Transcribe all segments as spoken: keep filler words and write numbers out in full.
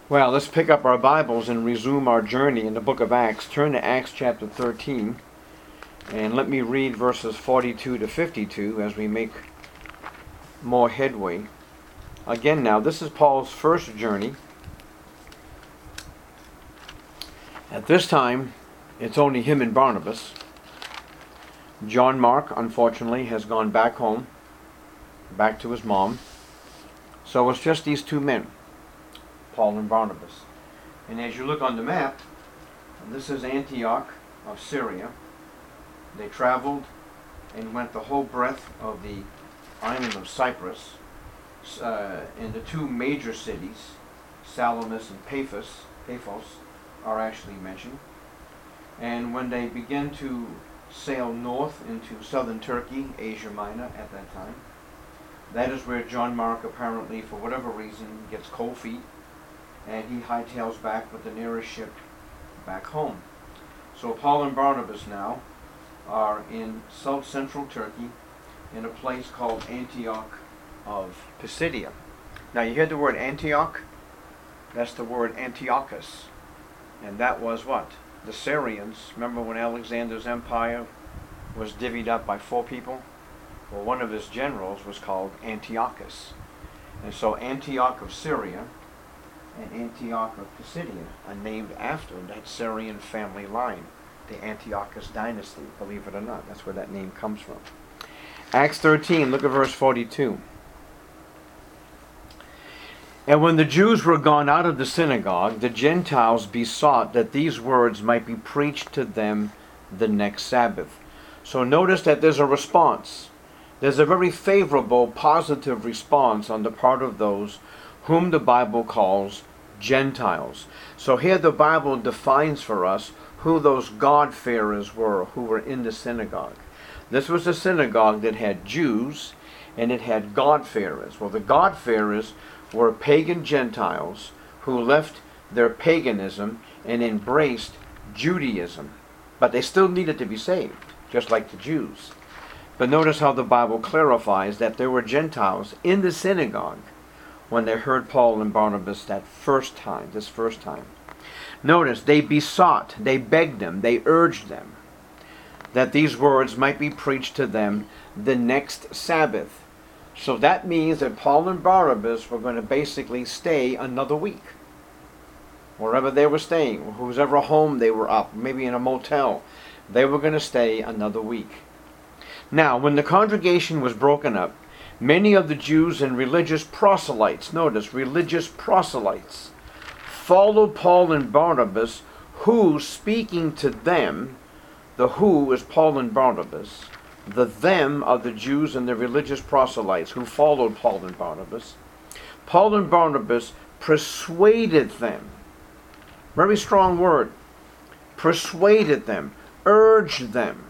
Well, let's pick up our Bibles and resume our journey in the book of Acts. Turn to Acts chapter thirteen, and let me read verses forty-two to fifty-two as we make more headway. Again now, this is Paul's first journey. At this time, it's only him and Barnabas. John Mark, unfortunately, has gone back home, back to his mom. So it's just these two men, Paul and Barnabas. And as you look on the map, this is Antioch of Syria. They traveled and went the whole breadth of the island of Cyprus. Uh, in the two major cities, Salamis and Paphos, Paphos, are actually mentioned. And when they began to sail north into southern Turkey, Asia Minor at that time, that is where John Mark apparently, for whatever reason, gets cold feet, and he hightails back with the nearest ship back home. So Paul and Barnabas now are in south central Turkey in a place called Antioch of Pisidia. Now you hear the word Antioch? That's the word Antiochus. And that was what? The Syrians. Remember when Alexander's empire was divvied up by four people? Well, one of his generals was called Antiochus. And so Antioch of Syria and Antioch of Pisidia are named after that Syrian family line, the Antiochus dynasty, believe it or not. That's where that name comes from. Acts thirteen, look at verse forty-two. And when the Jews were gone out of the synagogue, the Gentiles besought that these words might be preached to them the next Sabbath. So notice that there's a response. There's a very favorable, positive response on the part of those whom the Bible calls Gentiles. So here the Bible defines for us who those God-fearers were who were in the synagogue. This was a synagogue that had Jews and it had God-fearers. Well, the God-fearers were pagan Gentiles who left their paganism and embraced Judaism. But they still needed to be saved, just like the Jews. But notice how the Bible clarifies that there were Gentiles in the synagogue when they heard Paul and Barnabas that first time, this first time. Notice, they besought, they begged them, they urged them that these words might be preached to them the next Sabbath. So that means that Paul and Barnabas were going to basically stay another week. Wherever they were staying, whoever home they were up, maybe in a motel, they were going to stay another week. Now, when the congregation was broken up, many of the Jews and religious proselytes, notice, religious proselytes, followed Paul and Barnabas, who, speaking to them, the who is Paul and Barnabas, the them are the Jews and the religious proselytes who followed Paul and Barnabas. Paul and Barnabas persuaded them, very strong word, persuaded them, urged them,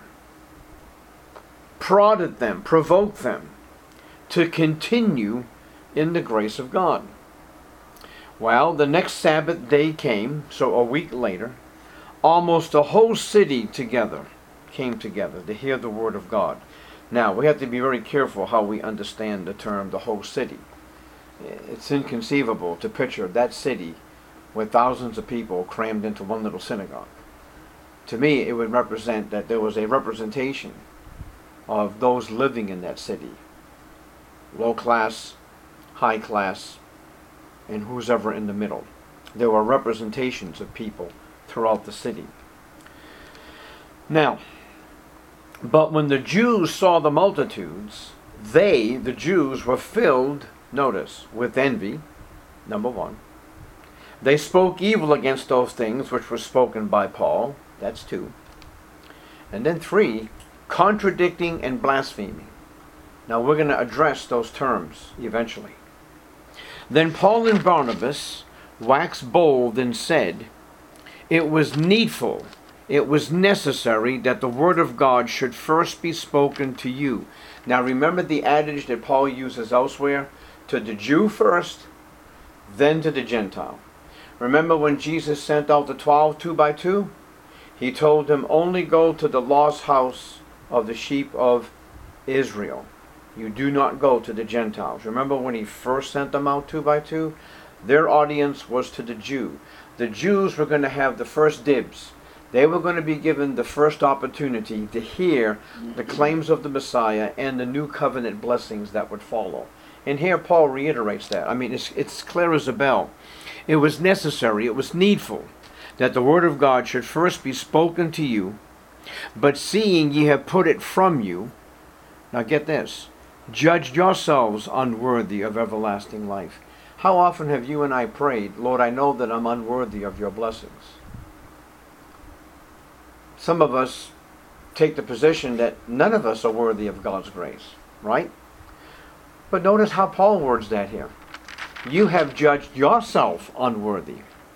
prodded them, provoked them to continue in the grace of God. Well, the next Sabbath day came, so a week later, almost the whole city together came together to hear the word of God. Now, we have to be very careful how we understand the term the whole city. It's inconceivable to picture that city with thousands of people crammed into one little synagogue. To me, it would represent that there was a representation of those living in that city. Low class, high class, and who's ever in the middle. There were representations of people throughout the city. Now, but when the Jews saw the multitudes, they, the Jews, were filled, notice, with envy, number one. They spoke evil against those things which were spoken by Paul, that's two. And then three, contradicting and blaspheming. Now we're going to address those terms eventually. Then Paul and Barnabas waxed bold and said, it was needful, it was necessary that the word of God should first be spoken to you. Now remember the adage that Paul uses elsewhere, to the Jew first, then to the Gentile. Remember when Jesus sent out the twelve two by two? He told them, only go to the lost house of the sheep of Israel. You do not go to the Gentiles. Remember when he first sent them out two by two? Their audience was to the Jew. The Jews were going to have the first dibs. They were going to be given the first opportunity to hear the claims of the Messiah and the new covenant blessings that would follow. And here Paul reiterates that. I mean, it's, it's clear as a bell. It was necessary, it was needful, that the word of God should first be spoken to you, but seeing ye have put it from you, now get this, judged yourselves unworthy of everlasting life. How often have you and I prayed, Lord, I know that I'm unworthy of your blessings? Some of us take the position that none of us are worthy of God's grace, right? But notice how Paul words that here. You have judged yourself unworthy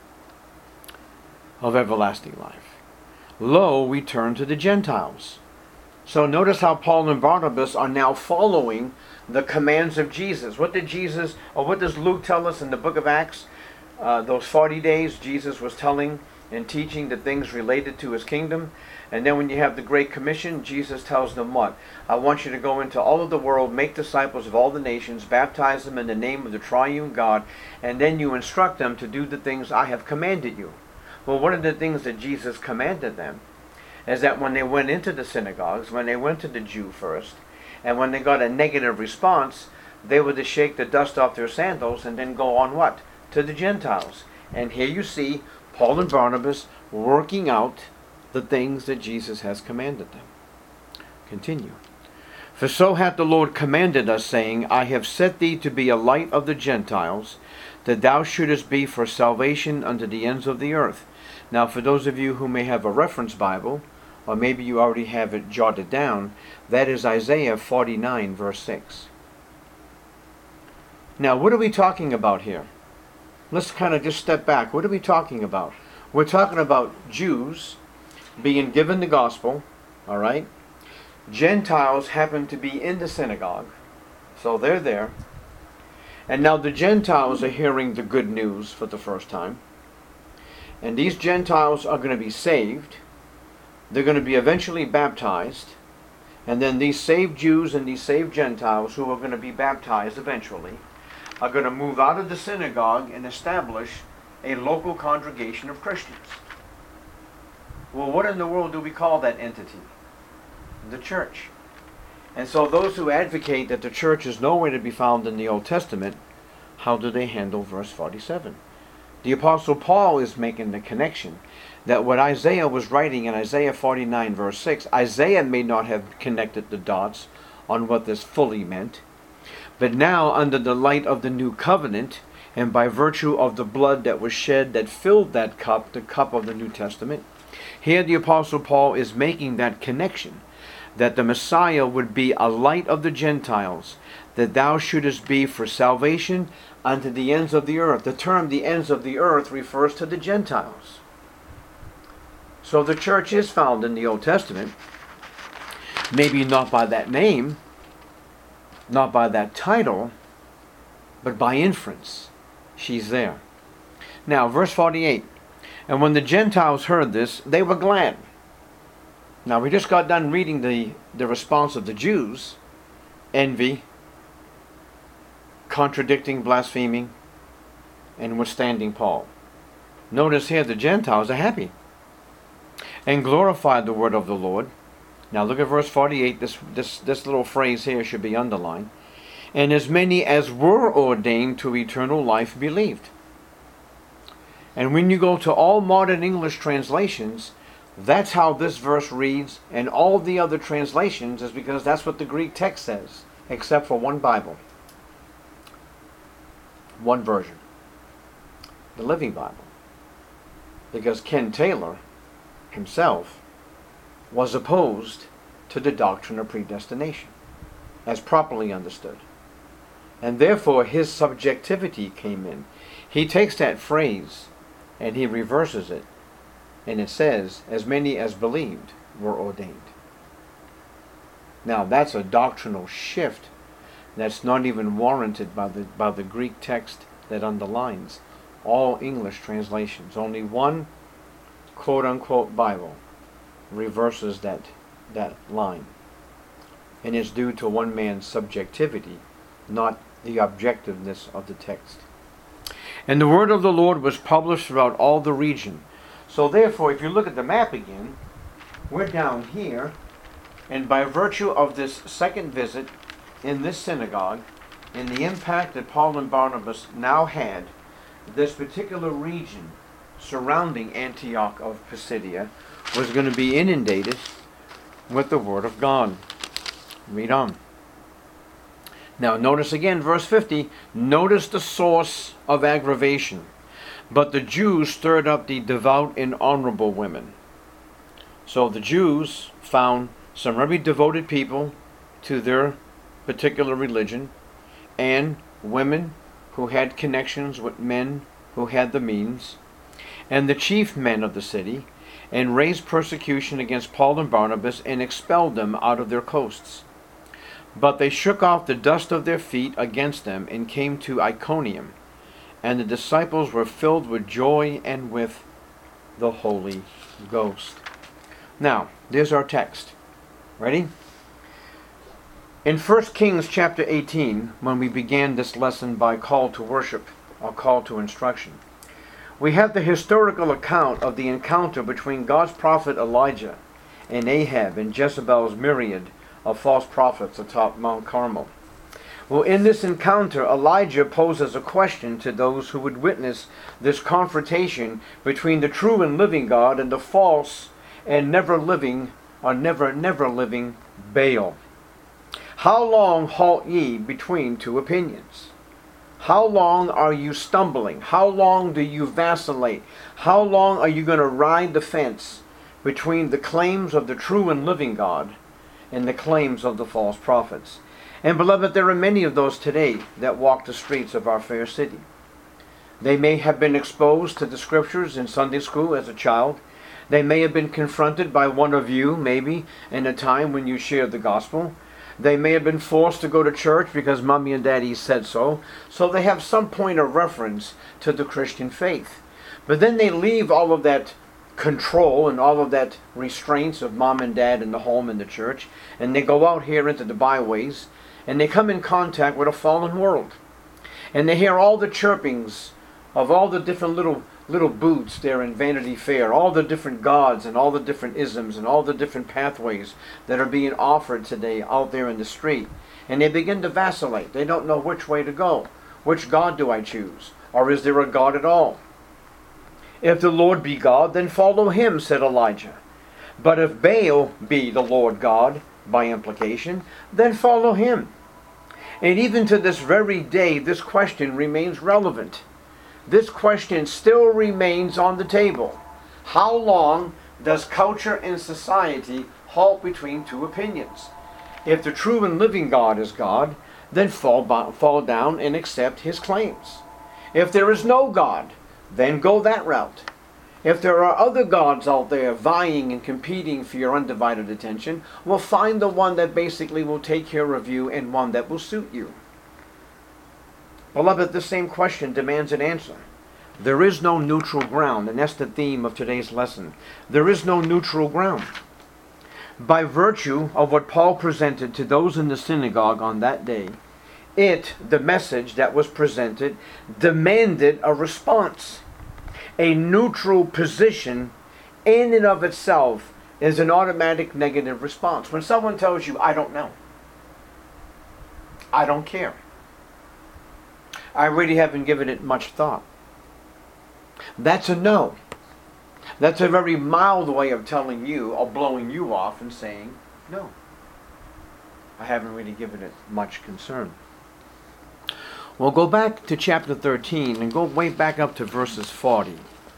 of everlasting life. Lo, we turn to the Gentiles. So notice how Paul and Barnabas are now following the commands of Jesus. What did Jesus, or what does Luke tell us in the book of Acts? Uh, those forty days Jesus was telling and teaching the things related to his kingdom. And then when you have the Great Commission, Jesus tells them what? I want you to go into all of the world, make disciples of all the nations, baptize them in the name of the triune God, and then you instruct them to do the things I have commanded you. Well, one of the things that Jesus commanded them is that when they went into the synagogues, when they went to the Jew first, and when they got a negative response, they were to shake the dust off their sandals and then go on what? To the Gentiles. And here you see Paul and Barnabas working out the things that Jesus has commanded them. Continue. For so hath the Lord commanded us, saying, I have set thee to be a light of the Gentiles, that thou shouldest be for salvation unto the ends of the earth. Now, for those of you who may have a reference Bible, or maybe you already have it jotted down, that is Isaiah forty-nine, verse six. Now, what are we talking about here? Let's kind of just step back. What are we talking about? We're talking about Jews being given the gospel, all right? Gentiles happen to be in the synagogue, so they're there. And now the Gentiles are hearing the good news for the first time. And these Gentiles are going to be saved. They're going to be eventually baptized. And then these saved Jews and these saved Gentiles who are going to be baptized eventually are going to move out of the synagogue and establish a local congregation of Christians. Well, what in the world do we call that entity? The church. And so those who advocate that the church is nowhere to be found in the Old Testament, how do they handle verse forty-seven? The Apostle Paul is making the connection that what Isaiah was writing in Isaiah forty-nine, verse six, Isaiah may not have connected the dots on what this fully meant, but now under the light of the new covenant, and by virtue of the blood that was shed that filled that cup, the cup of the New Testament, here the Apostle Paul is making that connection, that the Messiah would be a light of the Gentiles, that thou shouldest be for salvation unto the ends of the earth. The term the ends of the earth refers to the Gentiles. So the church is found in the Old Testament, maybe not by that name, not by that title, but by inference. She's there. Now, verse forty-eight. And when the Gentiles heard this, they were glad. Now, we just got done reading the, the response of the Jews. Envy, contradicting, blaspheming, and withstanding Paul. Notice here the Gentiles are happy and glorified the word of the Lord. Now look at verse forty-eight. This, this, this little phrase here should be underlined. And as many as were ordained to eternal life believed. And when you go to all modern English translations, that's how this verse reads, and all the other translations is because that's what the Greek text says, except for one Bible. One version. The Living Bible. Because Ken Taylor himself was opposed to the doctrine of predestination, as properly understood. And therefore his subjectivity came in. He takes that phrase and he reverses it. And it says, as many as believed were ordained. Now that's a doctrinal shift that's not even warranted by the, by the Greek text that underlines all English translations. Only one quote-unquote Bible reverses that, that line. And it's due to one man's subjectivity, not the objectiveness of the text. And the word of the Lord was published throughout all the region. So therefore, if you look at the map again, we're down here, and by virtue of this second visit in this synagogue, and the impact that Paul and Barnabas now had, this particular region surrounding Antioch of Pisidia was going to be inundated with the Word of God. Read on. Now notice again verse fifty. Notice the source of aggravation. But the Jews stirred up the devout and honorable women. So the Jews found some very devoted people to their particular religion, and women who had connections with men who had the means, and the chief men of the city, and raised persecution against Paul and Barnabas, and expelled them out of their coasts. But they shook off the dust of their feet against them, and came to Iconium, and the disciples were filled with joy and with the Holy Ghost. Now, there's our text. Ready? In First Kings chapter eighteen, when we began this lesson by call to worship, or call to instruction, we have the historical account of the encounter between God's prophet Elijah and Ahab and Jezebel's myriad of false prophets atop Mount Carmel. Well, in this encounter, Elijah poses a question to those who would witness this confrontation between the true and living God and the false and never living, or never, never living Baal. How long halt ye between two opinions? How long are you stumbling? How long do you vacillate? How long are you going to ride the fence between the claims of the true and living God and the claims of the false prophets? And beloved, there are many of those today that walk the streets of our fair city. They may have been exposed to the scriptures in Sunday school as a child. They may have been confronted by one of you, maybe, in a time when you shared the gospel. They may have been forced to go to church because mommy and daddy said so. So they have some point of reference to the Christian faith. But then they leave all of that control and all of that restraints of mom and dad in the home and the church, and they go out here into the byways, and they come in contact with a fallen world. And they hear all the chirpings of all the different little little booths there in Vanity Fair, all the different gods and all the different isms and all the different pathways that are being offered today out there in the street. And they begin to vacillate. They don't know which way to go. Which God do I choose? Or is there a God at all? If the Lord be God, then follow him, said Elijah. But if Baal be the Lord God, by implication, then follow him. And even to this very day, this question remains relevant. This question still remains on the table. How long does culture and society halt between two opinions? If the true and living God is God, then fall, fall down and accept his claims. If there is no God, then go that route. If there are other gods out there vying and competing for your undivided attention, well, find the one that basically will take care of you and one that will suit you. Beloved, this same question demands an answer. There is no neutral ground, and that's the theme of today's lesson. There is no neutral ground. By virtue of what Paul presented to those in the synagogue on that day, it, the message that was presented, demanded a response. A neutral position in and of itself is an automatic negative response. When someone tells you, I don't know, I don't care, I really haven't given it much thought, that's a no. That's a very mild way of telling you or blowing you off and saying, no, I haven't really given it much concern. Well, go back to chapter thirteen and go way back up to verses forty.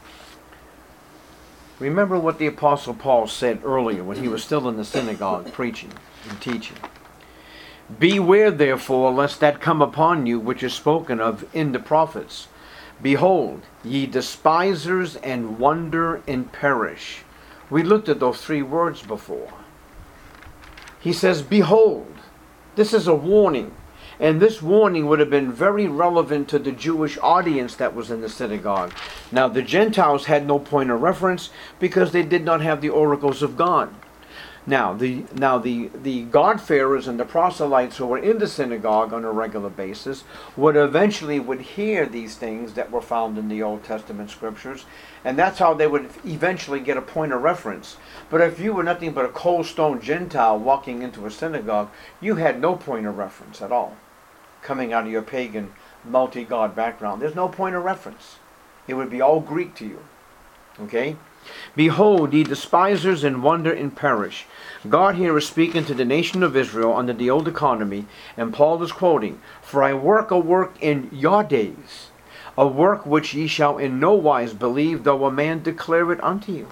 Remember what the Apostle Paul said earlier when he was still in the synagogue preaching and teaching. Beware therefore lest that come upon you which is spoken of in the prophets. Behold, ye despisers, and wonder and perish. We looked at those three words before. He says, behold. This is a warning. And this warning would have been very relevant to the Jewish audience that was in the synagogue. Now, the Gentiles had no point of reference because they did not have the oracles of God. Now the now the the God-fearers and the proselytes who were in the synagogue on a regular basis would eventually would hear these things that were found in the Old Testament scriptures, and that's how they would eventually get a point of reference. But if you were nothing but a cold stone Gentile walking into a synagogue, you had no point of reference at all. Coming out of your pagan multi-god background, there's no point of reference. It would be all Greek to you. Okay? Behold, ye despisers, and wonder and perish. God here is speaking to the nation of Israel under the old economy, and Paul is quoting, For I work a work in your days, a work which ye shall in no wise believe, though a man declare it unto you.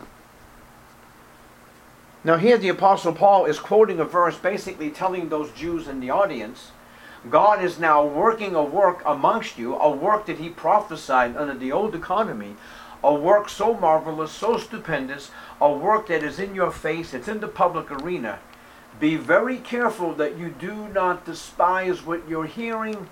Now here the Apostle Paul is quoting a verse basically telling those Jews in the audience, God is now working a work amongst you, a work that he prophesied under the old economy, a work so marvelous, so stupendous, a work that is in your face, it's in the public arena. Be very careful that you do not despise what you're hearing,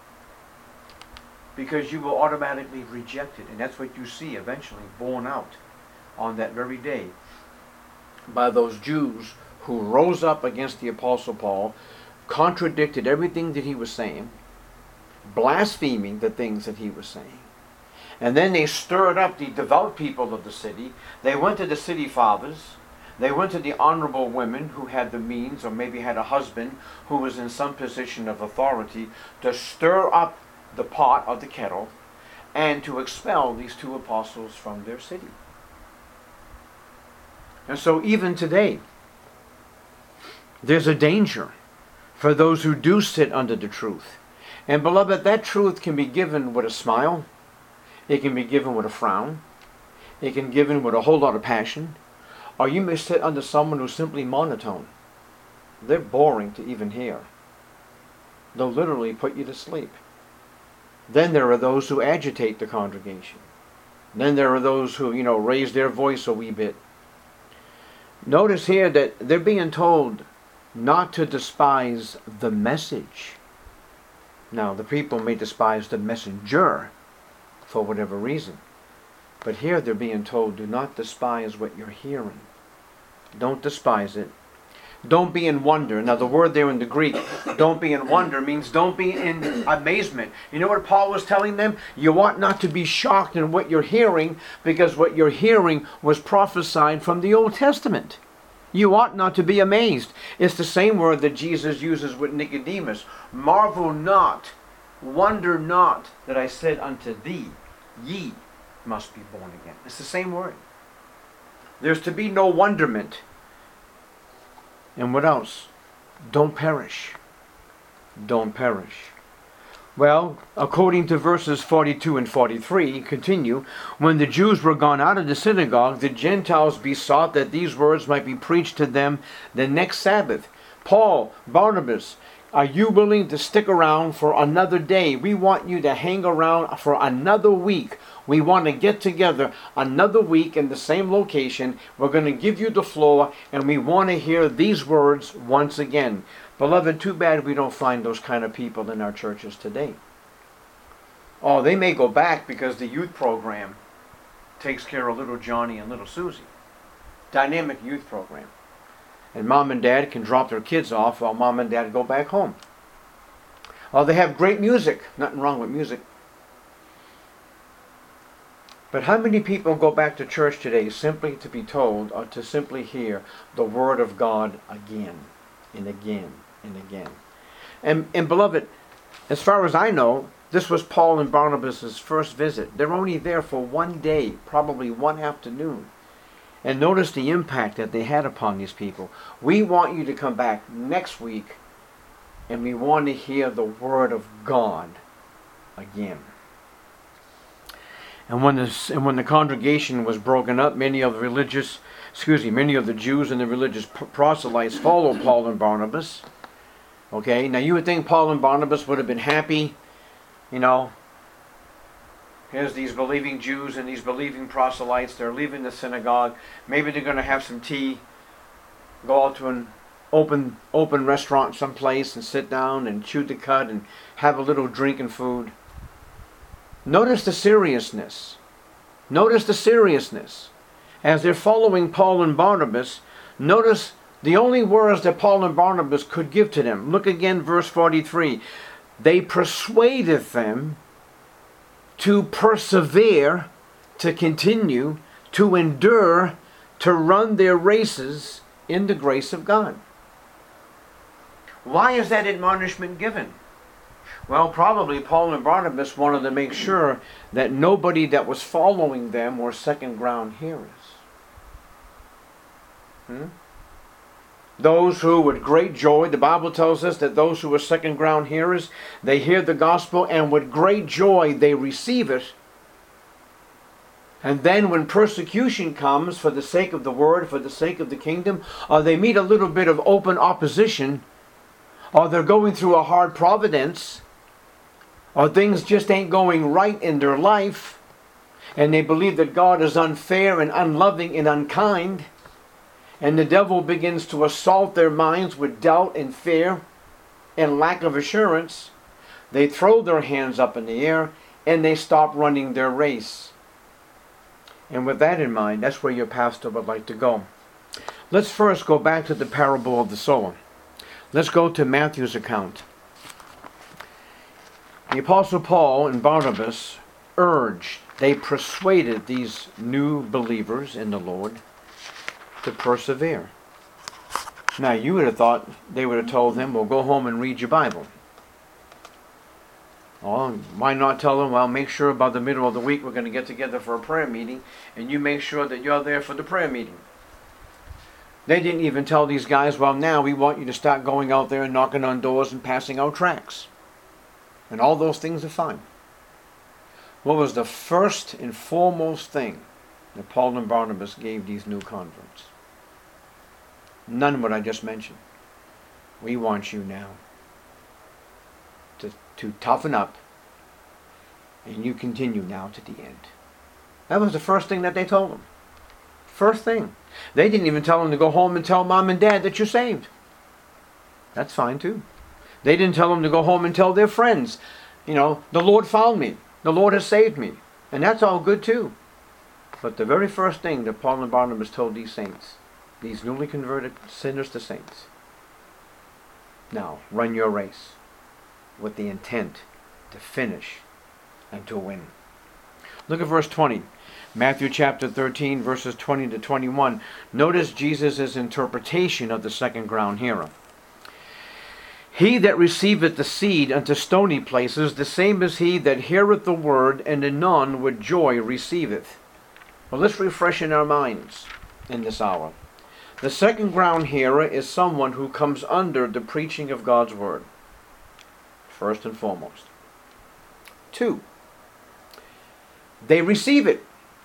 because you will automatically reject it. And that's what you see eventually borne out on that very day by those Jews who rose up against the Apostle Paul, contradicted everything that he was saying, blaspheming the things that he was saying. And then they stirred up the devout people of the city. They went to the city fathers. They went to the honorable women who had the means, or maybe had a husband who was in some position of authority, to stir up the pot or the kettle and to expel these two apostles from their city. And so even today, there's a danger for those who do sit under the truth. And beloved, that truth can be given with a smile. It can be given with a frown. It can be given with a whole lot of passion. Or you may sit under someone who's simply monotone. They're boring to even hear. They'll literally put you to sleep. Then there are those who agitate the congregation. Then there are those who, you know, raise their voice a wee bit. Notice here that they're being told not to despise the message. Now, the people may despise the messenger for whatever reason. But here they're being told, do not despise what you're hearing. Don't despise it. Don't be in wonder. Now the word there in the Greek, don't be in wonder, means don't be in amazement. You know what Paul was telling them? You ought not to be shocked in what you're hearing, because what you're hearing was prophesied from the Old Testament. You ought not to be amazed. It's the same word that Jesus uses with Nicodemus. Marvel not, wonder not that I said unto thee, ye must be born again. It's the same word. There's to be no wonderment. And what else? Don't perish. Don't perish. Well, according to verses forty-two and forty-three, continue, when the Jews were gone out of the synagogue, the Gentiles besought that these words might be preached to them the next Sabbath. Paul, Barnabas, are you willing to stick around for another day? We want you to hang around for another week. We want to get together another week in the same location. We're going to give you the floor, and we want to hear these words once again. Beloved, too bad we don't find those kind of people in our churches today. Oh, they may go back because the youth program takes care of little Johnny and little Susie. Dynamic youth program. And mom and dad can drop their kids off while mom and dad go back home. Oh, they have great music. Nothing wrong with music. But how many people go back to church today simply to be told or to simply hear the Word of God again and again and again? And, and beloved, as far as I know, this was Paul and Barnabas' first visit. They're only there for one day, probably one afternoon. And notice the impact that they had upon these people. We want you to come back next week, and we want to hear the Word of God again. And when the and when the congregation was broken up, many of the religious, excuse me, many of the Jews and the religious proselytes followed Paul and Barnabas. Okay, now you would think Paul and Barnabas would have been happy, you know. Here's these believing Jews and these believing proselytes. They're leaving the synagogue. Maybe they're going to have some tea, go out to an open open restaurant someplace and sit down and chew the cud and have a little drink and food. Notice the seriousness. Notice the seriousness. As they're following Paul and Barnabas, notice The only words that Paul and Barnabas could give to them. Look again, verse forty-three. They persuaded them to persevere, to continue, to endure, to run their races in the grace of God. Why is that admonishment given? Well, probably Paul and Barnabas wanted to make sure that nobody that was following them were second ground hearers. Hmm? Those who with great joy, the Bible tells us that those who are second ground hearers, they hear the gospel and with great joy they receive it. And then when persecution comes for the sake of the word, for the sake of the kingdom, or they meet a little bit of open opposition, or they're going through a hard providence, or things just ain't going right in their life, and they believe that God is unfair and unloving and unkind, and the devil begins to assault their minds with doubt and fear and lack of assurance, they throw their hands up in the air and they stop running their race. And with that in mind, that's where your pastor would like to go. Let's first go back to the parable of the sower. Let's go to Matthew's account. The Apostle Paul and Barnabas urged, they persuaded these new believers in the Lord to persevere. Now you would have thought they would have told him, well, go home and read your Bible. Well, why not tell them, well, make sure by the middle of the week we're going to get together for a prayer meeting, and you make sure that you're there for the prayer meeting. They didn't even tell these guys, well, now we want you to start going out there and knocking on doors and passing out tracts. And all those things are fine. What was the first and foremost thing that Paul and Barnabas gave these new converts? None what I just mentioned. We want you now to, to toughen up, and you continue now to the end. That was the first thing that they told them. First thing. They didn't even tell them to go home and tell mom and dad that you're saved. That's fine too. They didn't tell them to go home and tell their friends, you know, the Lord found me. The Lord has saved me. And that's all good too. But the very first thing that Paul and Barnabas told these saints, these newly converted sinners to saints, now run your race with the intent to finish and to win. Look at verse twenty. Matthew chapter thirteen, verses twenty to twenty-one. Notice Jesus' interpretation of the second ground hearer. He that receiveth the seed unto stony places, the same is he that heareth the word, and anon with joy receiveth. Well, let's refresh in our minds in this hour. The second ground hearer is someone who comes under the preaching of God's word, first and foremost. Two, they receive it.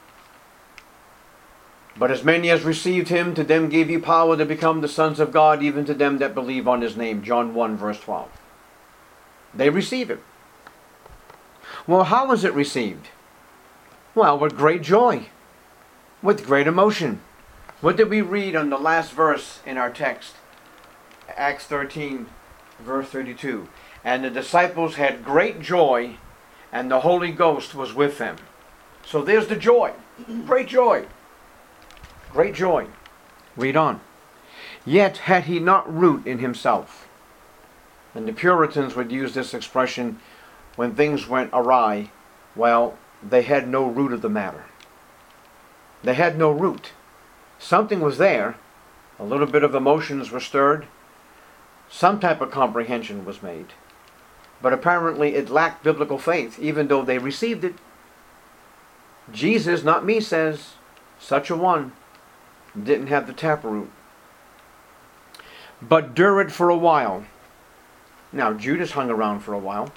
But as many as received him, to them gave he power to become the sons of God, even to them that believe on his name. John one, verse twelve. They receive it. Well, how is it received? Well, with great joy. With great emotion. What did we read on the last verse in our text? Acts thirteen, verse thirty-two. And the disciples had great joy, and the Holy Ghost was with them. So there's the joy. Great joy. Great joy. Read on. Yet had he not root in himself. And the Puritans would use this expression when things went awry. Well, they had no root of the matter. They had no root. Something was there. A little bit of emotions were stirred. Some type of comprehension was made. But apparently it lacked biblical faith, even though they received it. Jesus, not me, says, such a one didn't have the taproot. But dure it for a while. Now, Judas hung around for a while.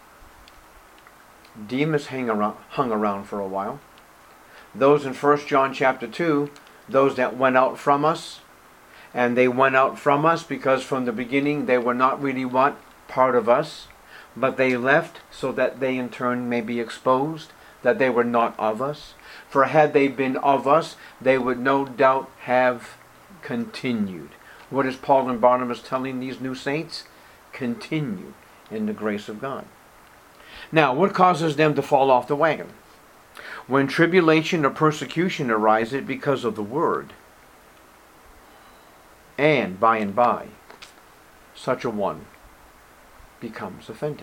Demas hung around, hung around for a while. Those in First John chapter two, those that went out from us, and they went out from us because from the beginning they were not really what? Part of us. But they left so that they in turn may be exposed, that they were not of us. For had they been of us, they would no doubt have continued. What is Paul and Barnabas telling these new saints? Continue in the grace of God. Now, what causes them to fall off the wagon? When tribulation or persecution arises because of the word, And by and by, such a one becomes offended.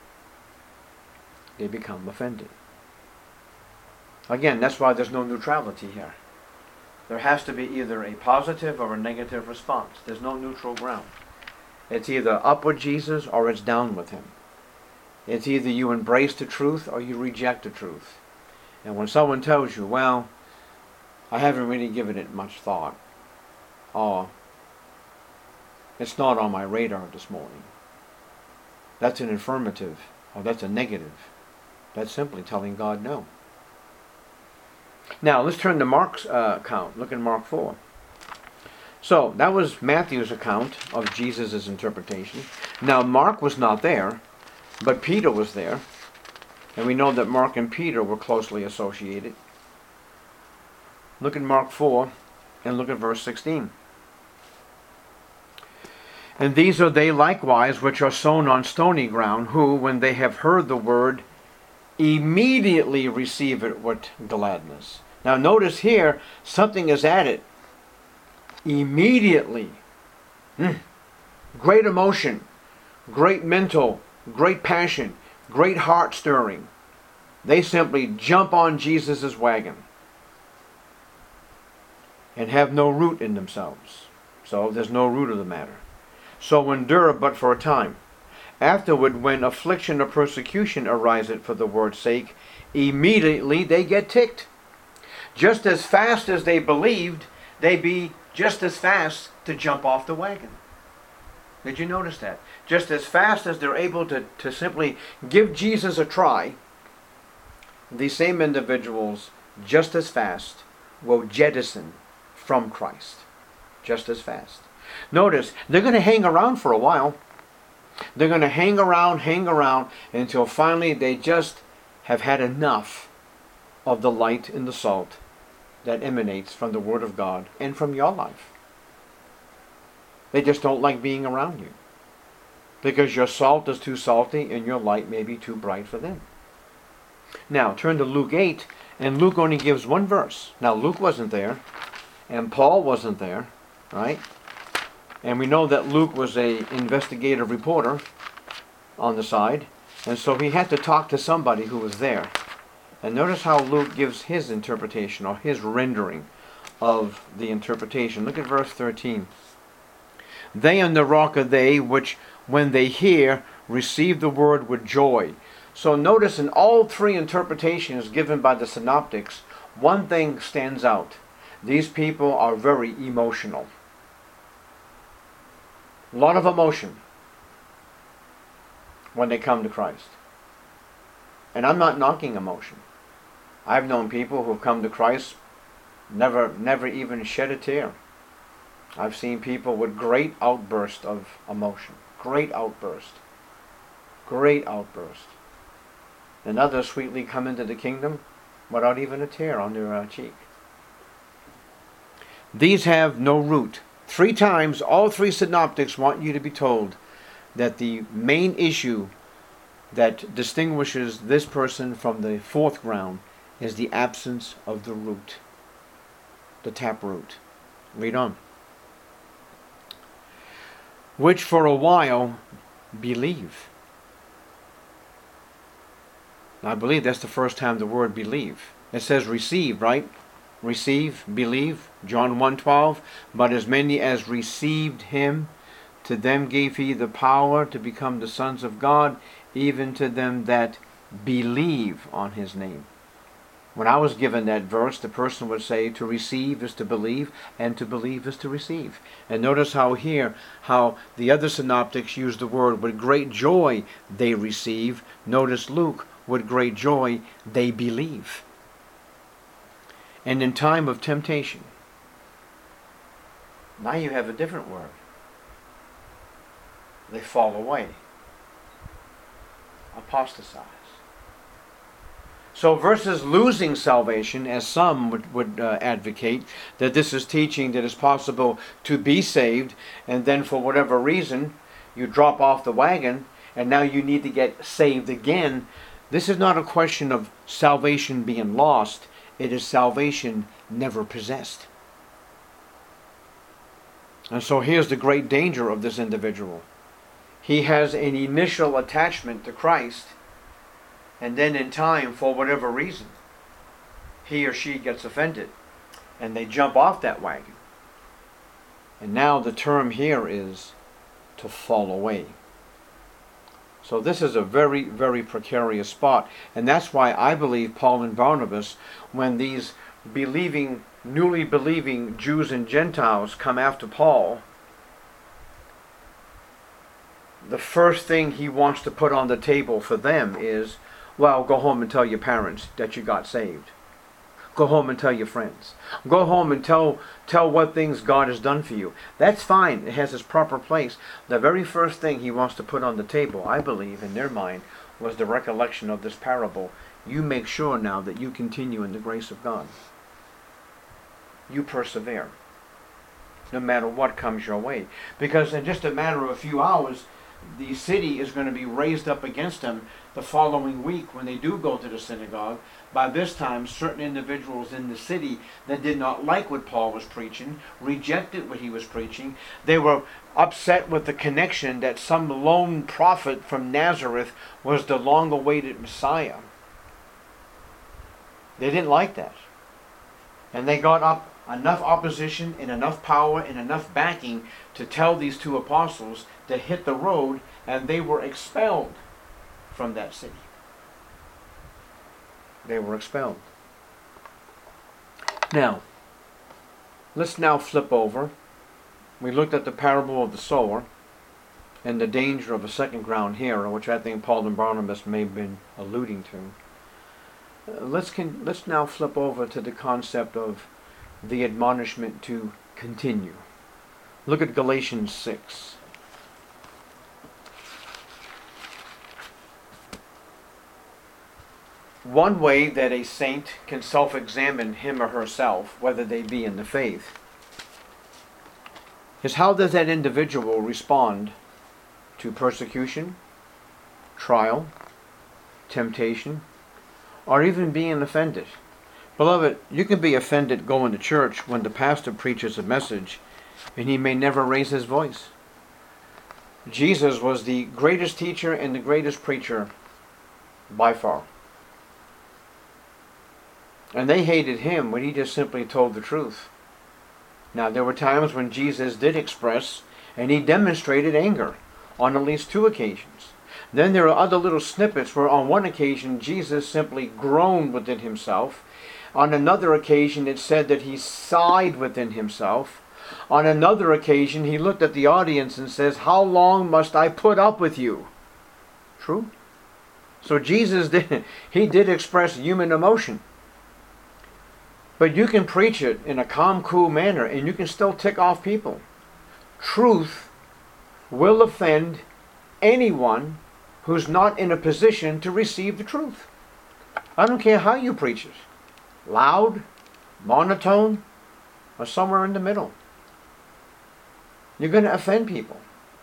They become offended. Again, that's why there's no neutrality here. There has to be either a positive or a negative response. There's no neutral ground. It's either up with Jesus or it's down with him. It's either you embrace the truth or you reject the truth. And when someone tells you, well, I haven't really given it much thought, or it's not on my radar this morning, that's an affirmative, or that's a negative. That's simply telling God no. Now, let's turn to Mark's uh, account. Look in Mark four. So, that was Matthew's account of Jesus' interpretation. Now, Mark was not there, but Peter was there. And we know that Mark and Peter were closely associated. Look at Mark four and look at verse sixteen. And these are they likewise which are sown on stony ground, who, when they have heard the word, immediately receive it with gladness. Now notice here, something is added. Immediately. Mm. Great emotion, great mental, great passion, great heart stirring. They simply jump on Jesus' wagon and have no root in themselves. So there's no root of the matter. So endure but for a time. Afterward, when affliction or persecution ariseth for the word's sake, immediately they get ticked. Just as fast as they believed, they be just as fast to jump off the wagon. Did you notice that? Just as fast as they're able to, to simply give Jesus a try, these same individuals, just as fast, will jettison from Christ. Just as fast. Notice, they're going to hang around for a while. They're going to hang around, hang around, until finally they just have had enough of the light and the salt that emanates from the Word of God and from your life. They just don't like being around you, because your salt is too salty and your light may be too bright for them. Now, turn to Luke eight, and Luke only gives one verse. Now, Luke wasn't there, and Paul wasn't there, right? And we know that Luke was an investigative reporter on the side, and so he had to talk to somebody who was there. And notice how Luke gives his interpretation, or his rendering of the interpretation. Look at verse thirteen. They and the rock are they which, when they hear, receive the word with joy. So notice in all three interpretations given by the synoptics, one thing stands out. These people are very emotional. A lot of emotion when they come to Christ. And I'm not knocking emotion. I've known people who've come to Christ, never, never even shed a tear. I've seen people with great outburst of emotion. Great outburst. Great outburst. And others sweetly come into the kingdom without even a tear on their uh, cheek. These have no root. Three times, all three synoptics want you to be told that the main issue that distinguishes this person from the fourth ground is the absence of the root, the taproot. Read on. Which for a while believe. Now, I believe that's the first time the word believe. It says receive, right? Receive, believe, John one twelve. But as many as received him, to them gave he the power to become the sons of God, even to them that believe on his name. When I was given that verse, the person would say to receive is to believe, and to believe is to receive. And notice how here, how the other synoptics use the word with great joy they receive. Notice Luke, with great joy they believe. And in time of temptation, now you have a different word. They fall away. Apostatize. So versus losing salvation, as some would, would uh, advocate, that this is teaching that it's possible to be saved, and then for whatever reason, you drop off the wagon, and now you need to get saved again. This is not a question of salvation being lost. It is salvation never possessed. And so here's the great danger of this individual. He has an initial attachment to Christ, and then in time, for whatever reason, he or she gets offended, and they jump off that wagon. And now the term here is to fall away. So this is a very, very precarious spot. And that's why I believe Paul and Barnabas, when these believing, newly believing Jews and Gentiles come after Paul, the first thing he wants to put on the table for them is, well, go home and tell your parents that you got saved. Go home and tell your friends. Go home and tell tell what things God has done for you. That's fine. It has its proper place. The very first thing he wants to put on the table, I believe, in their mind, was the recollection of this parable. You make sure now that you continue in the grace of God. You persevere, no matter what comes your way. Because in just a matter of a few hours, the city is going to be raised up against them the following week when they do go to the synagogue. By this time, certain individuals in the city that did not like what Paul was preaching, rejected what he was preaching. They were upset with the connection that some lone prophet from Nazareth was the long-awaited Messiah. They didn't like that. And they got up enough opposition and enough power and enough backing to tell these two apostles to hit the road, and they were expelled from that city. They were expelled. Now, let's now flip over. We looked at the parable of the sower and the danger of a second ground here, which I think Paul and Barnabas may have been alluding to. Uh, let's con- let's now flip over to the concept of the admonishment to continue. Look at Galatians six. One way that a saint can self-examine him or herself, whether they be in the faith, is how does that individual respond to persecution, trial, temptation, or even being offended. Beloved, you can be offended going to church when the pastor preaches a message and he may never raise his voice. Jesus was the greatest teacher and the greatest preacher by far. And they hated him when he just simply told the truth. Now, there were times when Jesus did express and he demonstrated anger on at least two occasions. Then there are other little snippets where on one occasion Jesus simply groaned within himself. On another occasion it said that he sighed within himself. On another occasion he looked at the audience and says, "How long must I put up with you?" True? So Jesus did, he did express human emotion. But you can preach it in a calm, cool manner and you can still tick off people. Truth will offend anyone who's not in a position to receive the truth. I don't care how you preach it. Loud, monotone, or somewhere in the middle. You're going to offend people.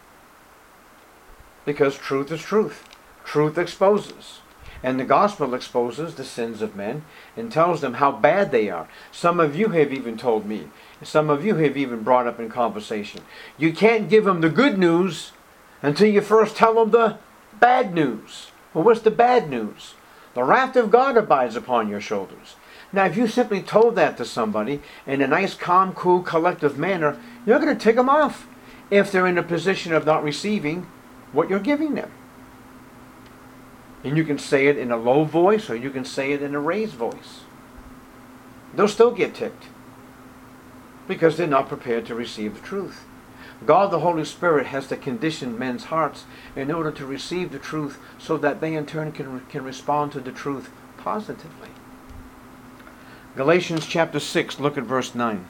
Because truth is truth. Truth exposes. And the gospel exposes the sins of men and tells them how bad they are. Some of you have even told me. Some of you have even brought up in conversation. You can't give them the good news until you first tell them the bad news. Well, what's the bad news? The wrath of God abides upon your shoulders. Now, if you simply told that to somebody in a nice, calm, cool, collective manner, you're going to tick them off if they're in a position of not receiving what you're giving them. And you can say it in a low voice or you can say it in a raised voice. They'll still get ticked because they're not prepared to receive the truth. God the Holy Spirit has to condition men's hearts in order to receive the truth so that they in turn can, can respond to the truth positively. Galatians chapter six, look at verse nine.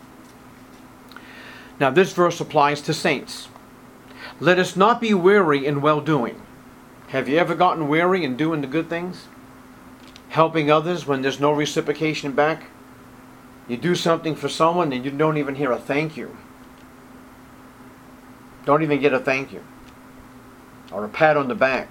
Now this verse applies to saints. Let us not be weary in well-doing. Have you ever gotten weary in doing the good things? Helping others when there's no reciprocation back? You do something for someone and you don't even hear a thank you. Don't even get a thank you. Or a pat on the back.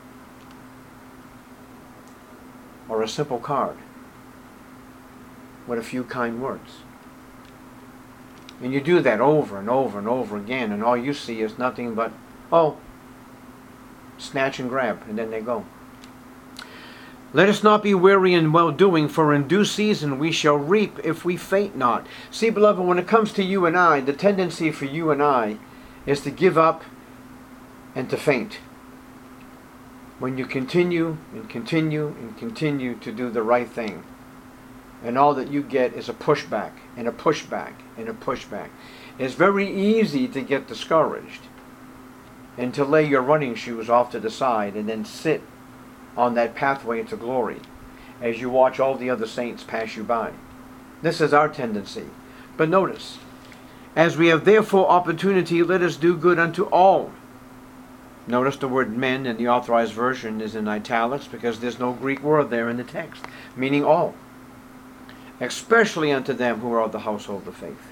Or a simple card with a few kind words. And you do that over and over and over again, and all you see is nothing but, oh, snatch and grab, and then they go. Let us not be weary in well-doing, for in due season we shall reap if we faint not. See, beloved, when it comes to you and I, the tendency for you and I is to give up and to faint. When you continue and continue and continue to do the right thing, and all that you get is a pushback and a pushback and a pushback. It's very easy to get discouraged and to lay your running shoes off to the side and then sit on that pathway to glory as you watch all the other saints pass you by. This is our tendency. But notice, as we have therefore opportunity, let us do good unto all. Notice the word men in the Authorized Version is in italics because there's no Greek word there in the text, meaning all. Especially unto them who are of the household of faith.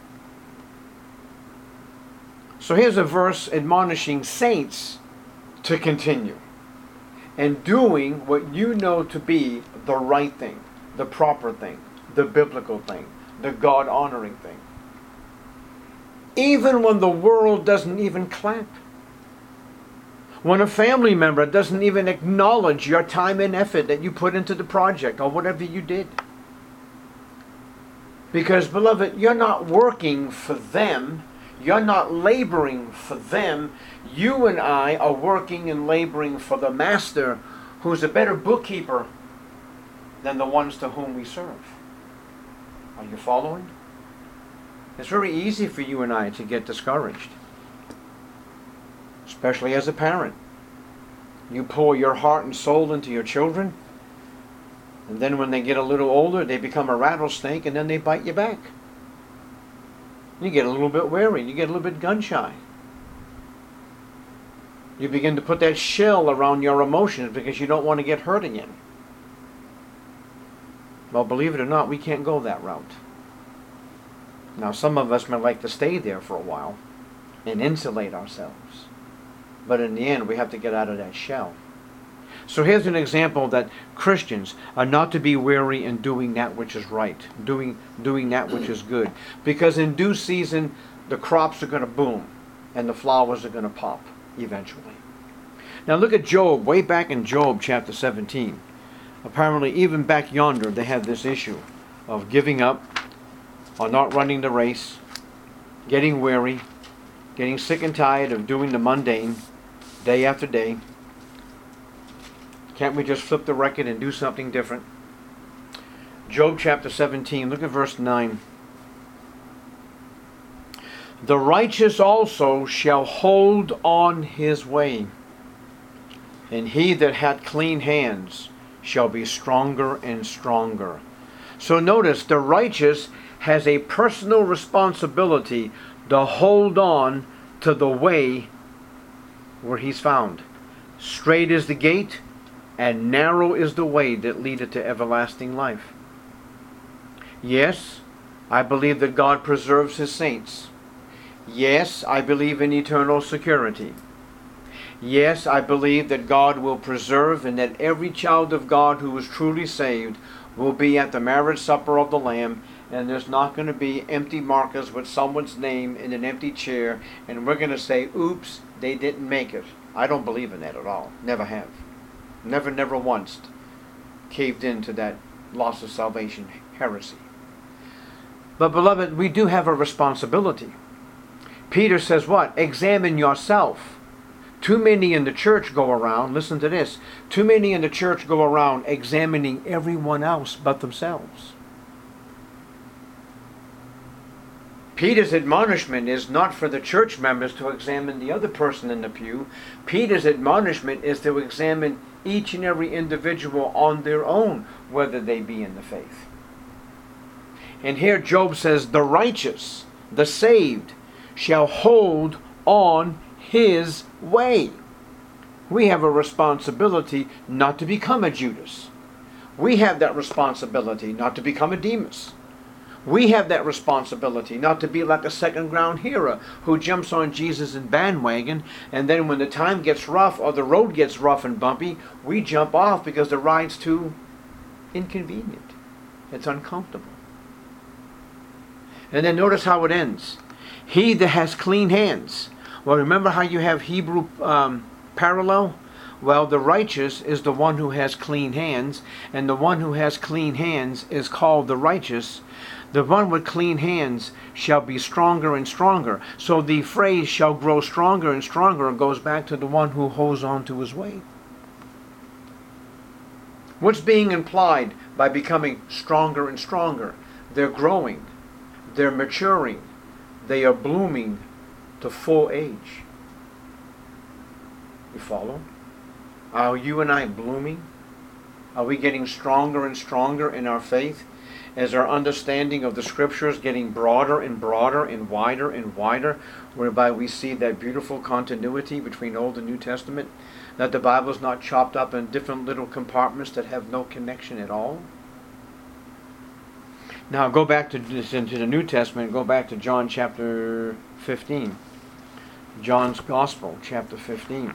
So here's a verse admonishing saints to continue and doing what you know to be the right thing, the proper thing, the biblical thing, the God-honoring thing. Even when the world doesn't even clap. When a family member doesn't even acknowledge your time and effort that you put into the project or whatever you did. Because, beloved, you're not working for them. You're not laboring for them. You and I are working and laboring for the Master, who's a better bookkeeper than the ones to whom we serve. Are you following? It's very easy for you and I to get discouraged, especially as a parent. You pour your heart and soul into your children, and then when they get a little older, they become a rattlesnake, and then they bite you back. You get a little bit wary. You get a little bit gun-shy. You begin to put that shell around your emotions because you don't want to get hurt again. Well, believe it or not, we can't go that route. Now, some of us might like to stay there for a while and insulate ourselves. But in the end, we have to get out of that shell. So here's an example that Christians are not to be weary in doing that which is right, doing doing that which is good. Because in due season, the crops are going to boom and the flowers are going to pop eventually. Now look at Job, way back in Job chapter seventeen. Apparently, even back yonder, they have this issue of giving up, or not running the race, getting weary, getting sick and tired of doing the mundane day after day. Can't we just flip the record and do something different? Job chapter seventeen, look at verse nine. The righteous also shall hold on his way, and he that hath clean hands shall be stronger and stronger. So notice, the righteous has a personal responsibility to hold on to the way where he's found. Straight is the gate, and narrow is the way that leadeth to everlasting life. Yes, I believe that God preserves his saints. Yes, I believe in eternal security. Yes, I believe that God will preserve, and that every child of God who is truly saved will be at the marriage supper of the Lamb, and there's not going to be empty markers with someone's name in an empty chair, and we're going to say, oops, they didn't make it. I don't believe in that at all. Never have. Never, never once caved into that loss of salvation heresy. But beloved, we do have a responsibility. Peter says what? Examine yourself. Too many in the church go around, listen to this, too many in the church go around examining everyone else but themselves. Peter's admonishment is not for the church members to examine the other person in the pew. Peter's admonishment is to examine each and every individual on their own, whether they be in the faith. And here Job says, the righteous, the saved, shall hold on his way. We have a responsibility not to become a Judas. We have that responsibility not to become a Demas. We have that responsibility not to be like a second ground hero who jumps on Jesus' bandwagon, and then when the time gets rough or the road gets rough and bumpy, we jump off because the ride's too inconvenient. It's uncomfortable. And then notice how it ends. He that has clean hands. Well, remember how you have Hebrew um, parallel? Well, the righteous is the one who has clean hands, and the one who has clean hands is called the righteous. The one with clean hands shall be stronger and stronger. So the phrase shall grow stronger and stronger goes back to the one who holds on to his way. What's being implied by becoming stronger and stronger? They're growing. They're maturing. They are blooming to full age. You follow? Are you and I blooming? Are we getting stronger and stronger in our faith? Is our understanding of the Scriptures getting broader and broader and wider and wider, whereby we see that beautiful continuity between Old and New Testament? That the Bible is not chopped up in different little compartments that have no connection at all? Now go back to this into the New Testament. Go back to John chapter fifteen. John's Gospel, chapter fifteen.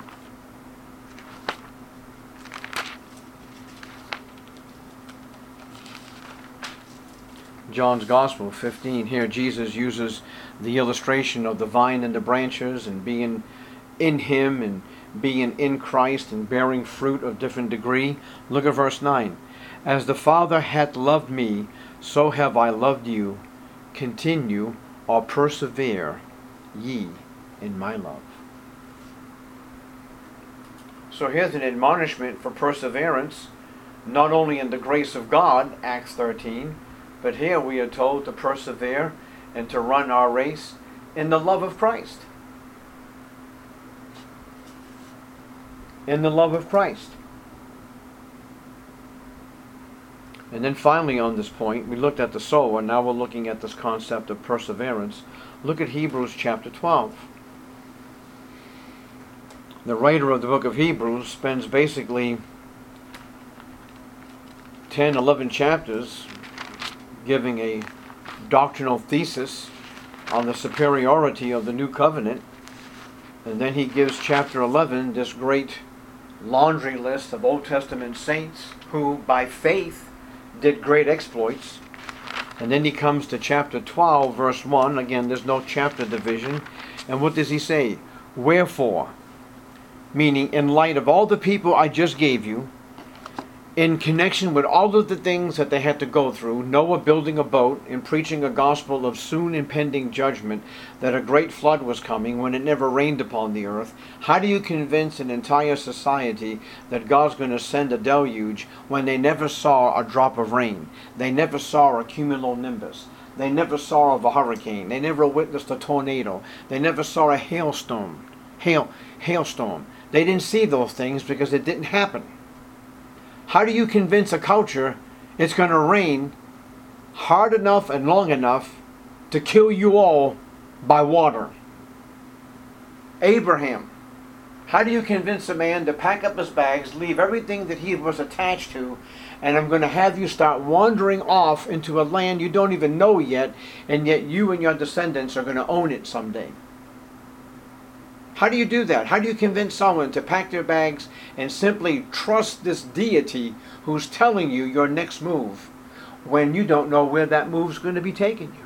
John's Gospel fifteen. Here Jesus uses the illustration of the vine and the branches, and being in Him and being in Christ and bearing fruit of different degree. Look at verse nine. As the Father hath loved me, so have I loved you. Continue or persevere ye in my love. So here's an admonishment for perseverance, not only in the grace of God, Acts thirteen, but here we are told to persevere and to run our race in the love of Christ. In the love of Christ. And then finally on this point, we looked at the soul, and now we're looking at this concept of perseverance. Look at Hebrews chapter twelve. The writer of the book of Hebrews spends basically ten, eleven chapters giving a doctrinal thesis on the superiority of the new covenant. And then he gives chapter eleven this great laundry list of Old Testament saints who by faith did great exploits. And then he comes to chapter twelve, verse one. Again, there's no chapter division. And what does he say? Wherefore, meaning in light of all the people I just gave you, in connection with all of the things that they had to go through, Noah building a boat and preaching a gospel of soon impending judgment, that a great flood was coming when it never rained upon the earth. How do you convince an entire society that God's going to send a deluge when they never saw a drop of rain? They never saw a cumulonimbus. They never saw of a hurricane. They never witnessed a tornado. They never saw a hailstorm. Hail, hailstorm. They didn't see those things because it didn't happen. How do you convince a culture it's going to rain hard enough and long enough to kill you all by water? Abraham. How do you convince a man to pack up his bags, leave everything that he was attached to, and I'm going to have you start wandering off into a land you don't even know yet, and yet you and your descendants are going to own it someday? How do you do that? How do you convince someone to pack their bags and simply trust this deity who's telling you your next move when you don't know where that move's going to be taking you?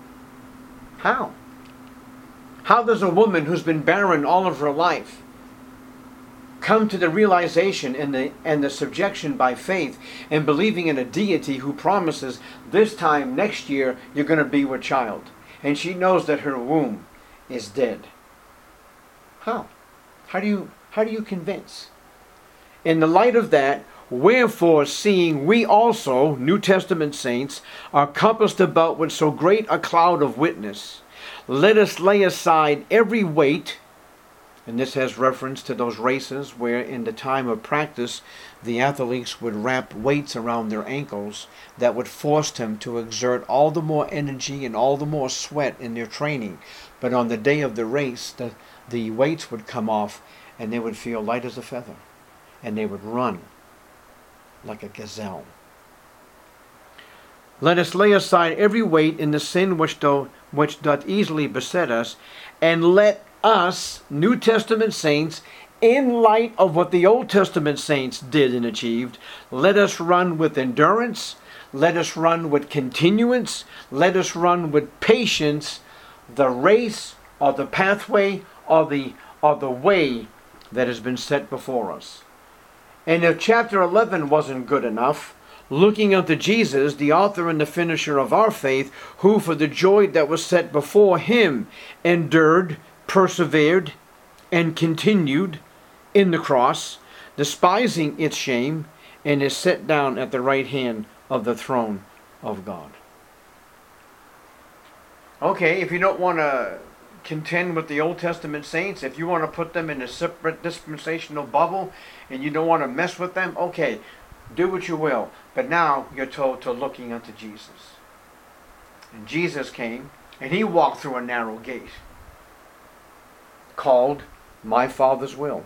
How? How does a woman who's been barren all of her life come to the realization and the, and the subjection by faith and believing in a deity who promises this time next year you're going to be with child, and she knows that her womb is dead? How? How do you how do you convince? In the light of that, wherefore, seeing we also, New Testament saints, are compassed about with so great a cloud of witness, let us lay aside every weight, and this has reference to those races where in the time of practice the athletes would wrap weights around their ankles that would force them to exert all the more energy and all the more sweat in their training. But on the day of the race, the the weights would come off and they would feel light as a feather, and they would run like a gazelle. Let us lay aside every weight in the sin which, do, which doth easily beset us, and let us, New Testament saints, in light of what the Old Testament saints did and achieved, let us run with endurance, let us run with continuance, let us run with patience the race or the pathway or the, or the way that has been set before us. And if chapter eleven wasn't good enough, looking unto Jesus, the author and the finisher of our faith, who for the joy that was set before him endured, persevered, and continued in the cross, despising its shame, and is set down at the right hand of the throne of God. Okay, if you don't want to contend with the Old Testament saints, if you want to put them in a separate dispensational bubble and you don't want to mess with them, okay, do what you will. But now you're told to looking unto Jesus. And Jesus came and he walked through a narrow gate called my Father's will.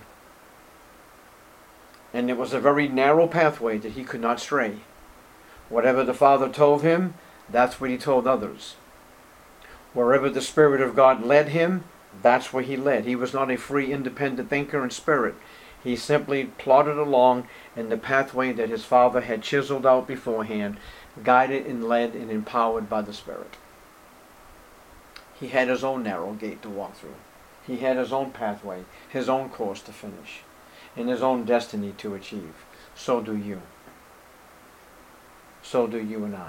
And it was a very narrow pathway that he could not stray. Whatever the Father told him, that's what he told others. Wherever the Spirit of God led him, that's where he led. He was not a free, independent thinker and spirit. He simply plodded along in the pathway that his Father had chiseled out beforehand, guided and led and empowered by the Spirit. He had his own narrow gate to walk through. He had his own pathway, his own course to finish, and his own destiny to achieve. So do you. So do you and I.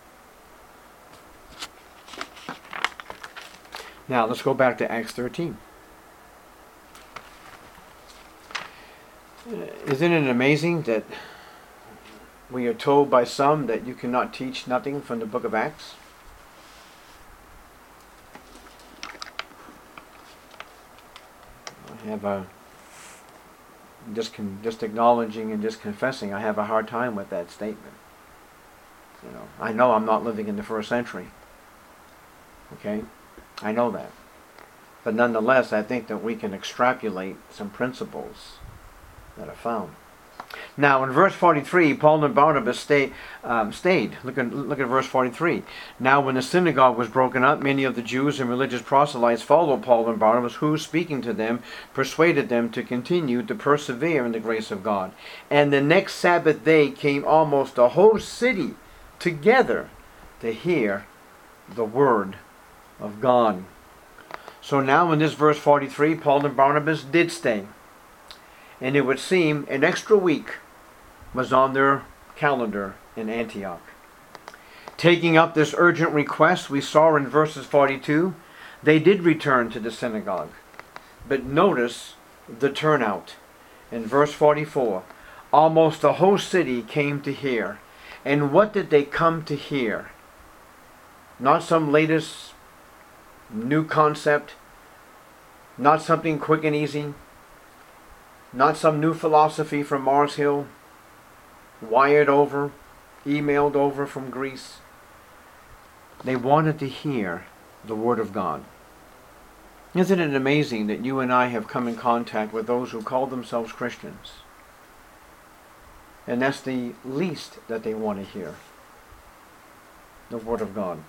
Now let's go back to Acts thirteen. Isn't it amazing that we are told by some that you cannot teach nothing from the book of Acts? I have a just con, just acknowledging and just confessing, I have a hard time with that statement. You know, I know I'm not living in the first century. Okay, I know that, but nonetheless, I think that we can extrapolate some principles that are found. Now, in verse forty-three, Paul and Barnabas stay, um, stayed. Look at, look at verse forty-three. Now, when the synagogue was broken up, many of the Jews and religious proselytes followed Paul and Barnabas, who, speaking to them, persuaded them to continue to persevere in the grace of God. And the next Sabbath day came almost the whole city together to hear the word of God. So now, in this verse forty-three, Paul and Barnabas did stay. And it would seem an extra week was on their calendar in Antioch. Taking up this urgent request, we saw in verses forty-two, they did return to the synagogue. But notice the turnout. In verse forty-four, almost the whole city came to hear. And what did they come to hear? Not some latest new concept, not something quick and easy, not some new philosophy from Mars Hill, wired over, emailed over from Greece. They wanted to hear the Word of God. Isn't it amazing that you and I have come in contact with those who call themselves Christians? And that's the least that they want to hear. The Word of God.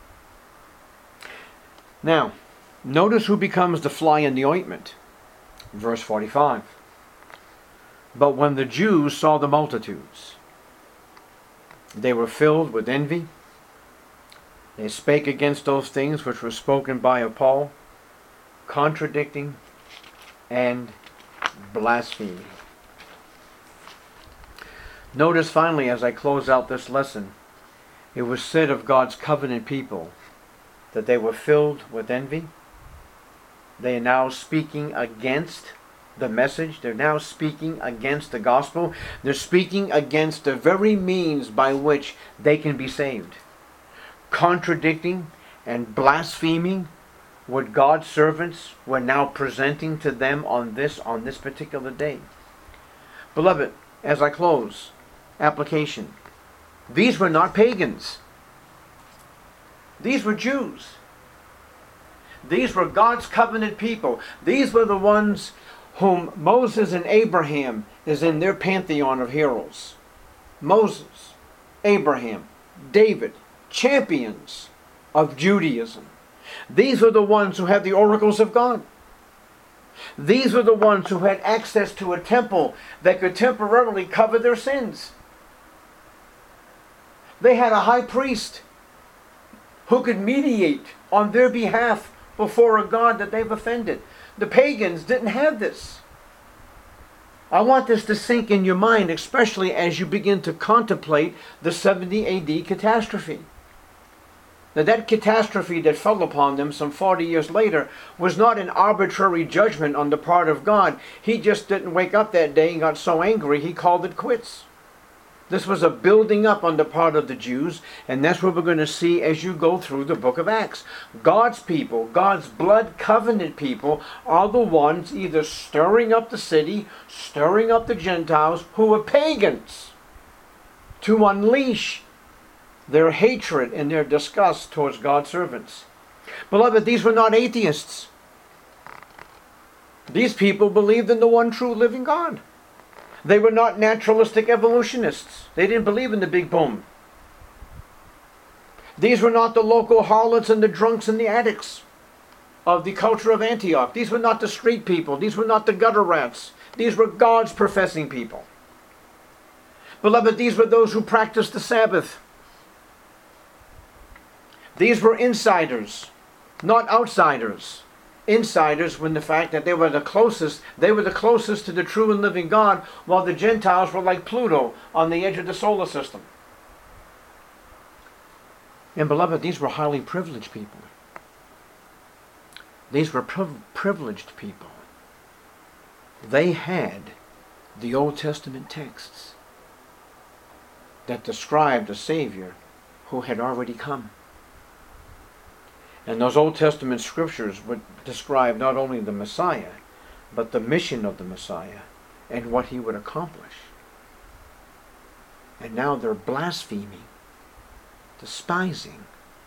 Now, notice who becomes the fly in the ointment. Verse forty-five. But when the Jews saw the multitudes, they were filled with envy. They spake against those things which were spoken by of Paul, contradicting and blaspheming. Notice finally, as I close out this lesson, it was said of God's covenant people that they were filled with envy. They are now speaking against the message. They're now speaking against the gospel. They're speaking against the very means by which they can be saved. Contradicting and blaspheming what God's servants were now presenting to them on this, on this particular day. Beloved, as I close, application. These were not pagans. These were Jews. These were God's covenant people. These were the ones whom Moses and Abraham is in their pantheon of heroes. Moses, Abraham, David, champions of Judaism. These were the ones who had the oracles of God. These were the ones who had access to a temple that could temporarily cover their sins. They had a high priest who could mediate on their behalf before a God that they've offended. The pagans didn't have this. I want this to sink in your mind, especially as you begin to contemplate the seventy A D catastrophe. Now, that catastrophe that fell upon them some forty years later was not an arbitrary judgment on the part of God. He just didn't wake up that day and got so angry he called it quits. This was a building up on the part of the Jews, and that's what we're going to see as you go through the book of Acts. God's people, God's blood covenant people, are the ones either stirring up the city, stirring up the Gentiles, who were pagans, to unleash their hatred and their disgust towards God's servants. Beloved, these were not atheists. These people believed in the one true living God. They were not naturalistic evolutionists. They didn't believe in the big boom. These were not the local harlots and the drunks and the addicts of the culture of Antioch. These were not the street people. These were not the gutter rats. These were God's professing people. Beloved, these were those who practiced the Sabbath. These were insiders, not outsiders. Insiders, when the fact that they were the closest, they were the closest to the true and living God, while the Gentiles were like Pluto on the edge of the solar system. And beloved, these were highly privileged people. These were priv- privileged people. They had the Old Testament texts that described a Savior who had already come. And those Old Testament scriptures would describe not only the Messiah, but the mission of the Messiah and what he would accomplish. And now they're blaspheming, despising,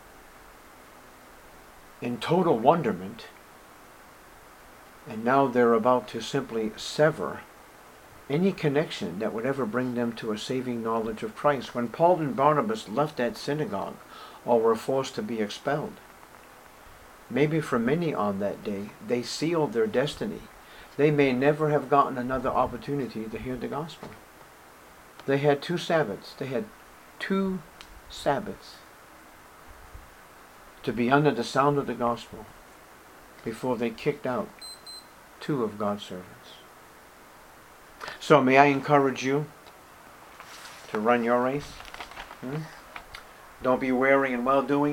in total wonderment. And now they're about to simply sever any connection that would ever bring them to a saving knowledge of Christ. When Paul and Barnabas left that synagogue, or were forced to be expelled, maybe for many on that day, they sealed their destiny. They may never have gotten another opportunity to hear the gospel. They had two Sabbaths. They had two Sabbaths to be under the sound of the gospel before they kicked out two of God's servants. So may I encourage you to run your race? Hmm? Don't be weary in well-doing.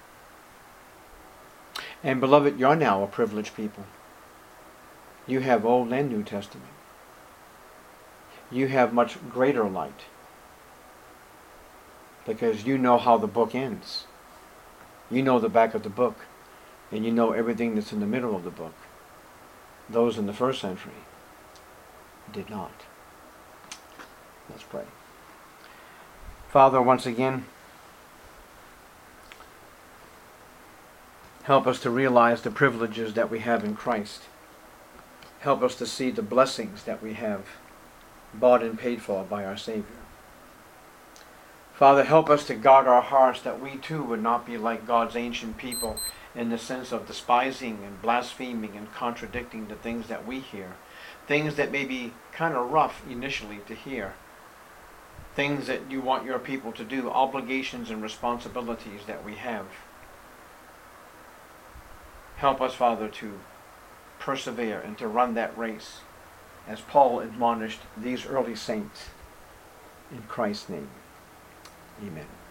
And beloved, you're now a privileged people. You have Old and New Testament. You have much greater light, because you know how the book ends. You know the back of the book, and you know everything that's in the middle of the book. Those in the first century did not. Let's pray. Father, once again, help us to realize the privileges that we have in Christ. Help us to see the blessings that we have bought and paid for by our Savior. Father, help us to guard our hearts that we too would not be like God's ancient people in the sense of despising and blaspheming and contradicting the things that we hear. Things that may be kind of rough initially to hear. Things that you want your people to do, obligations and responsibilities that we have. Help us, Father, to persevere and to run that race as Paul admonished these early saints. In Christ's name, amen.